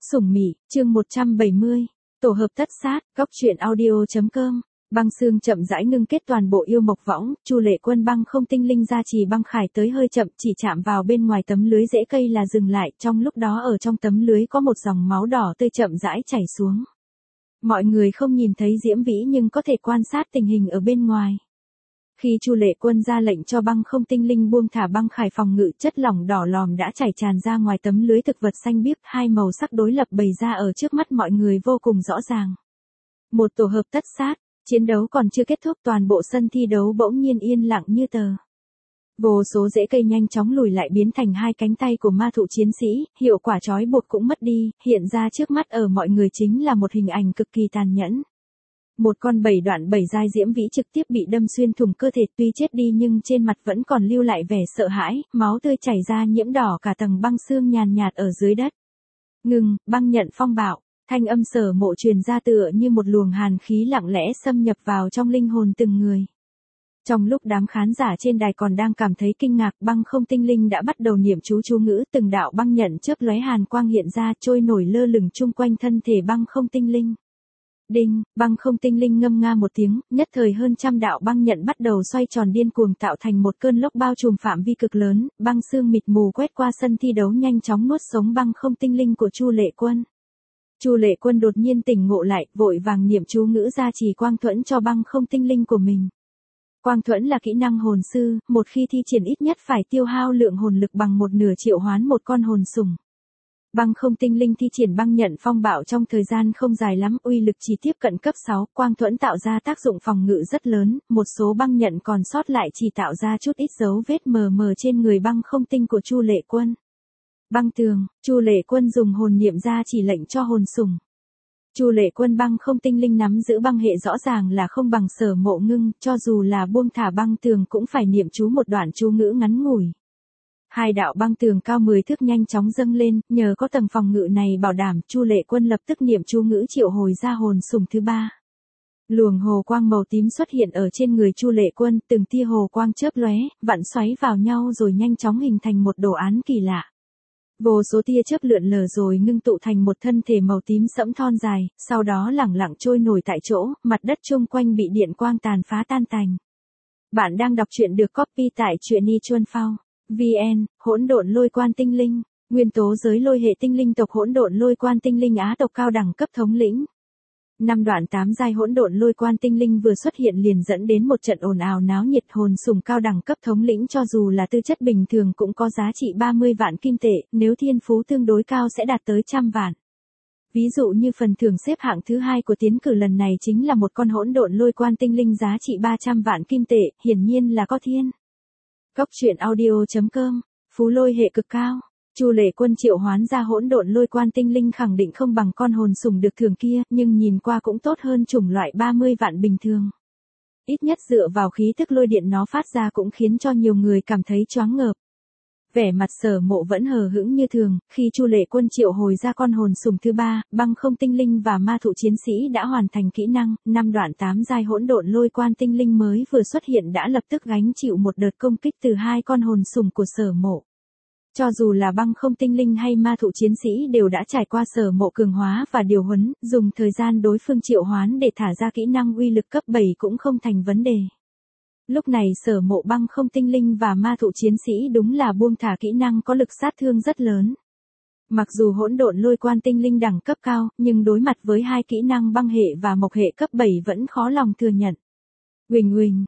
Sủng Mị, chương 170, tổ hợp tất sát, góc truyện audio.com. Băng xương chậm rãi ngưng kết toàn bộ yêu mộc võng, Chu Lệ Quân băng không tinh linh gia trì băng khải tới hơi chậm, chỉ chạm vào bên ngoài tấm lưới rễ cây là dừng lại, trong lúc đó ở trong tấm lưới có một dòng máu đỏ tươi chậm rãi chảy xuống. Mọi người không nhìn thấy Diễm Vĩ nhưng có thể quan sát tình hình ở bên ngoài. Khi Chu Lệ Quân ra lệnh cho băng không tinh linh buông thả băng khải phòng ngự, chất lỏng đỏ lòm đã chảy tràn ra ngoài tấm lưới thực vật xanh biếc, hai màu sắc đối lập bày ra ở trước mắt mọi người vô cùng rõ ràng. Một tổ hợp tất sát, chiến đấu còn chưa kết thúc, toàn bộ sân thi đấu bỗng nhiên yên lặng như tờ. Vô số rễ cây nhanh chóng lùi lại biến thành hai cánh tay của ma thụ chiến sĩ, hiệu quả trói buộc cũng mất đi, hiện ra trước mắt ở mọi người chính là một hình ảnh cực kỳ tàn nhẫn. Một con 7 đoạn 7 giai Diễm Vĩ trực tiếp bị đâm xuyên thủng cơ thể, tuy chết đi nhưng trên mặt vẫn còn lưu lại vẻ sợ hãi, máu tươi chảy ra nhiễm đỏ cả tầng băng xương nhàn nhạt ở dưới đất. Ngừng, băng nhận phong bạo, thanh âm Sở Mộ truyền ra tựa như một luồng hàn khí lặng lẽ xâm nhập vào trong linh hồn từng người. Trong lúc đám khán giả trên đài còn đang cảm thấy kinh ngạc, băng không tinh linh đã bắt đầu niệm chú ngữ, từng đạo băng nhận chớp lóe hàn quang hiện ra trôi nổi lơ lửng chung quanh thân thể băng không tinh linh. Đinh, băng không tinh linh ngâm nga một tiếng, nhất thời hơn trăm đạo băng nhận bắt đầu xoay tròn điên cuồng tạo thành một cơn lốc bao trùm phạm vi cực lớn, băng sương mịt mù quét qua sân thi đấu nhanh chóng nuốt sống băng không tinh linh của Chu Lệ Quân. Chu Lệ Quân đột nhiên tỉnh ngộ lại, vội vàng niệm chú ngữ gia trì quang thuẫn cho băng không tinh linh của mình. Quang thuẫn là kỹ năng hồn sư, một khi thi triển ít nhất phải tiêu hao lượng hồn lực bằng một nửa triệu hoán một con hồn sủng. Băng không tinh linh thi triển băng nhận phong bạo trong thời gian không dài lắm, uy lực chỉ tiếp cận cấp 6, quang thuẫn tạo ra tác dụng phòng ngự rất lớn, một số băng nhận còn sót lại chỉ tạo ra chút ít dấu vết mờ mờ trên người băng không tinh của Chu Lệ Quân. Băng tường, Chu Lệ Quân dùng hồn niệm ra chỉ lệnh cho hồn sủng. Chu Lệ Quân băng không tinh linh nắm giữ băng hệ rõ ràng là không bằng Sở Mộ ngưng, cho dù là buông thả băng tường cũng phải niệm chú một đoạn chú ngữ ngắn ngủi. Hai đạo băng tường cao 10 thước nhanh chóng dâng lên, nhờ có tầng phòng ngự này bảo đảm, Chu Lệ Quân lập tức niệm chú ngữ triệu hồi ra hồn sủng thứ 3. Luồng hồ quang màu tím xuất hiện ở trên người Chu Lệ Quân, từng tia hồ quang chớp lóe, vặn xoáy vào nhau rồi nhanh chóng hình thành một đồ án kỳ lạ. Vô số tia chớp lượn lờ rồi ngưng tụ thành một thân thể màu tím sẫm thon dài, sau đó lẳng lặng trôi nổi tại chỗ, mặt đất chung quanh bị điện quang tàn phá tan tành. Bạn đang đọc truyện được copy tại truyện.ichuan.phao. VN, hỗn độn lôi quan tinh linh, nguyên tố giới lôi hệ tinh linh tộc hỗn độn lôi quan tinh linh Á tộc cao đẳng cấp thống lĩnh. 5 đoạn 8 giai hỗn độn lôi quan tinh linh vừa xuất hiện liền dẫn đến một trận ồn ào náo nhiệt, hồn sủng cao đẳng cấp thống lĩnh cho dù là tư chất bình thường cũng có giá trị 30 vạn kim tệ, nếu thiên phú tương đối cao sẽ đạt tới 100 vạn. Ví dụ như phần thưởng xếp hạng thứ 2 của tiến cử lần này chính là một con hỗn độn lôi quan tinh linh giá trị 300 vạn kim tệ, hiển nhiên là có thiên. Góc truyện audio.com, phú lôi hệ cực cao. Chu Lệ Quân triệu hoán ra hỗn độn lôi quan tinh linh khẳng định không bằng con hồn sủng được thưởng kia, nhưng nhìn qua cũng tốt hơn chủng loại 30 vạn bình thường. Ít nhất dựa vào khí tức lôi điện nó phát ra cũng khiến cho nhiều người cảm thấy choáng ngợp. Vẻ mặt Sở Mộ vẫn hờ hững như thường, khi Chu Lệ Quân triệu hồi ra con hồn sủng thứ 3, băng không tinh linh và ma thụ chiến sĩ đã hoàn thành kỹ năng, 5 đoạn 8 giai hỗn độn lôi quan tinh linh mới vừa xuất hiện đã lập tức gánh chịu một đợt công kích từ hai con hồn sủng của Sở Mộ. Cho dù là băng không tinh linh hay ma thụ chiến sĩ đều đã trải qua Sở Mộ cường hóa và điều huấn, dùng thời gian đối phương triệu hoán để thả ra kỹ năng uy lực cấp 7 cũng không thành vấn đề. Lúc này Sở Mộ băng không tinh linh và ma thụ chiến sĩ đúng là buông thả kỹ năng có lực sát thương rất lớn. Mặc dù hỗn độn lôi quan tinh linh đẳng cấp cao, nhưng đối mặt với hai kỹ năng băng hệ và mộc hệ cấp 7 vẫn khó lòng thừa nhận. Huỳnh huỳnh,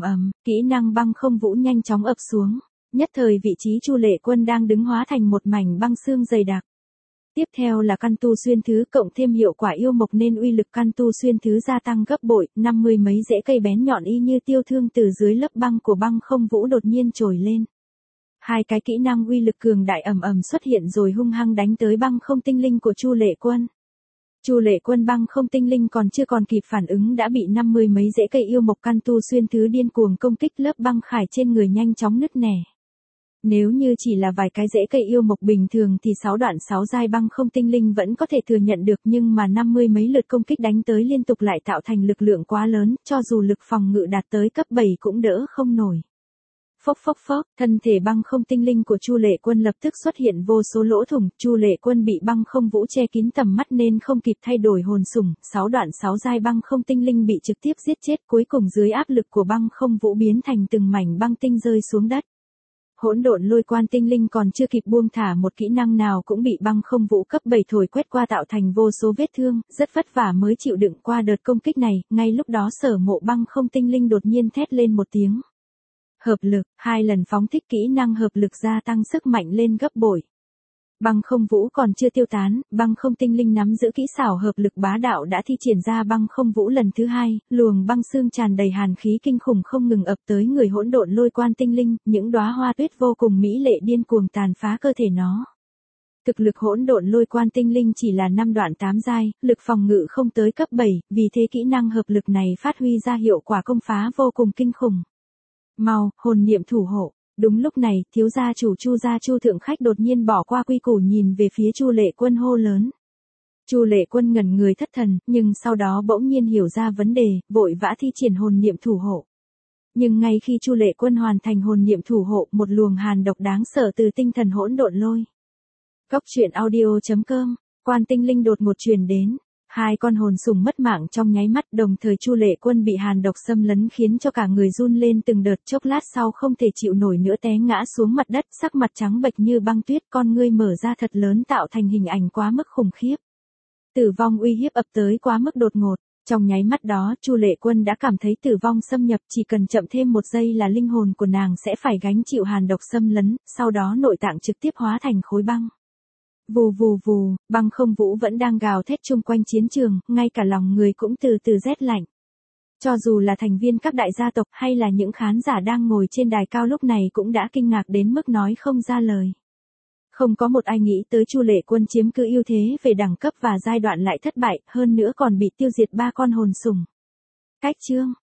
kỹ năng băng không vũ nhanh chóng ập xuống. Nhất thời vị trí Chu Lệ Quân đang đứng hóa thành một mảnh băng xương dày đặc. Tiếp theo là căn tu xuyên thứ cộng thêm hiệu quả yêu mộc nên uy lực căn tu xuyên thứ gia tăng gấp bội, 50 mấy rễ cây bén nhọn y như tiêu thương từ dưới lớp băng của băng không vũ đột nhiên trồi lên. Hai cái kỹ năng uy lực cường đại xuất hiện rồi hung hăng đánh tới băng không tinh linh của Chu Lệ Quân. Chu Lệ Quân băng không tinh linh còn chưa còn kịp phản ứng đã bị 50 mấy rễ cây yêu mộc căn tu xuyên thứ điên cuồng công kích, lớp băng khải trên người nhanh chóng nứt nẻ. Nếu như chỉ là vài cái rễ cây yêu mộc bình thường thì 6 đoạn 6 giai băng không tinh linh vẫn có thể thừa nhận được, nhưng mà 50 mấy lượt công kích đánh tới liên tục lại tạo thành lực lượng quá lớn, cho dù lực phòng ngự đạt tới cấp 7 cũng đỡ không nổi. Phốc phốc phốc, thân thể băng không tinh linh của Chu Lệ Quân lập tức xuất hiện vô số lỗ thủng, Chu Lệ Quân bị băng không vũ che kín tầm mắt nên không kịp thay đổi hồn sủng, 6 đoạn 6 giai băng không tinh linh bị trực tiếp giết chết, cuối cùng dưới áp lực của băng không vũ biến thành từng mảnh băng tinh rơi xuống đất. Hỗn độn lôi quan tinh linh còn chưa kịp buông thả một kỹ năng nào cũng bị băng không vũ cấp 7 thổi quét qua tạo thành vô số vết thương, rất vất vả mới chịu đựng qua đợt công kích này, ngay lúc đó Sở Mộ băng không tinh linh đột nhiên thét lên một tiếng. Hợp lực, 2 lần phóng thích kỹ năng hợp lực gia tăng sức mạnh lên gấp bội. Băng không vũ còn chưa tiêu tán, băng không tinh linh nắm giữ kỹ xảo hợp lực bá đạo đã thi triển ra băng không vũ lần thứ 2, luồng băng xương tràn đầy hàn khí kinh khủng không ngừng ập tới người hỗn độn lôi quan tinh linh, những đóa hoa tuyết vô cùng mỹ lệ điên cuồng tàn phá cơ thể nó. Thực lực hỗn độn lôi quan tinh linh chỉ là 5 đoạn 8 giai, lực phòng ngự không tới cấp 7, vì thế kỹ năng hợp lực này phát huy ra hiệu quả công phá vô cùng kinh khủng. Mau, hồn niệm thủ hộ. Đúng lúc này, thiếu gia chủ Chu gia Chu thượng khách đột nhiên bỏ qua quy củ nhìn về phía Chu Lệ Quân hô lớn. Chu Lệ Quân ngẩn người thất thần, nhưng sau đó bỗng nhiên hiểu ra vấn đề, vội vã thi triển hồn niệm thủ hộ. Nhưng ngay khi Chu Lệ Quân hoàn thành hồn niệm thủ hộ, một luồng hàn độc đáng sợ từ tinh thần hỗn độn lôi. Góc truyện audio.com, quan tinh linh đột ngột truyền đến. 2 con hồn sủng mất mạng trong nháy mắt, đồng thời Chu Lệ Quân bị hàn độc xâm lấn khiến cho cả người run lên từng đợt, chốc lát sau không thể chịu nổi nữa té ngã xuống mặt đất, sắc mặt trắng bệch như băng tuyết, con ngươi mở ra thật lớn tạo thành hình ảnh quá mức khủng khiếp. Tử vong uy hiếp ập tới quá mức đột ngột, trong nháy mắt đó Chu Lệ Quân đã cảm thấy tử vong xâm nhập, chỉ cần chậm thêm 1 giây là linh hồn của nàng sẽ phải gánh chịu hàn độc xâm lấn, sau đó nội tạng trực tiếp hóa thành khối băng. Vù vù vù, băng không vũ vẫn đang gào thét chung quanh chiến trường, ngay cả lòng người cũng từ từ rét lạnh. Cho dù là thành viên các đại gia tộc hay là những khán giả đang ngồi trên đài cao lúc này cũng đã kinh ngạc đến mức nói không ra lời. Không có một ai nghĩ tới Chu Lệ Quân chiếm cứ ưu thế về đẳng cấp và giai đoạn lại thất bại, hơn nữa còn bị tiêu diệt 3 con hồn sủng. Cách chương